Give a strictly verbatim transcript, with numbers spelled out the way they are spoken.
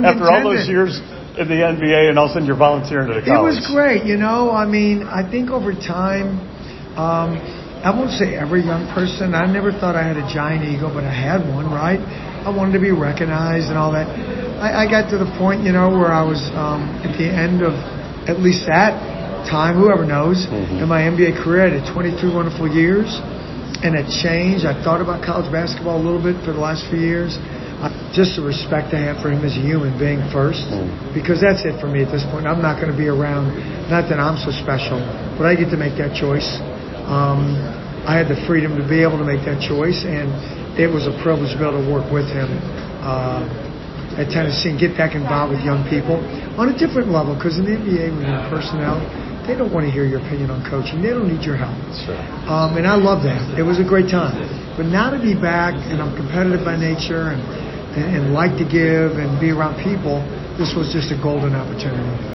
After all those years in the N B A, and all of a sudden you're volunteering at a college. It was great, you know. I mean, I think over time, um, I won't say every young person. I never thought I had a giant ego, but I had one, right? I wanted to be recognized and all that. I, I got to the point, you know, where I was um, at the end of at least that time, whoever knows, mm-hmm. in my N B A career. I had twenty-two wonderful years, and it changed. I thought about college basketball a little bit for the last few years. Uh, just the respect I have for him as a human being first, mm-hmm. because that's it for me at this point. I'm not going to be around, not that I'm so special, but I get to make that choice. Um, I had the freedom to be able to make that choice, and it was a privilege to be able to work with him uh, at Tennessee and get back involved with young people on a different level, because in the N B A, when you're personnel, they don't want to hear your opinion on coaching. They don't need your help. Sure. Um, and I love that. It was a great time. But now to be back, and I'm competitive by nature, and, and, and like to give and be around people, this was just a golden opportunity.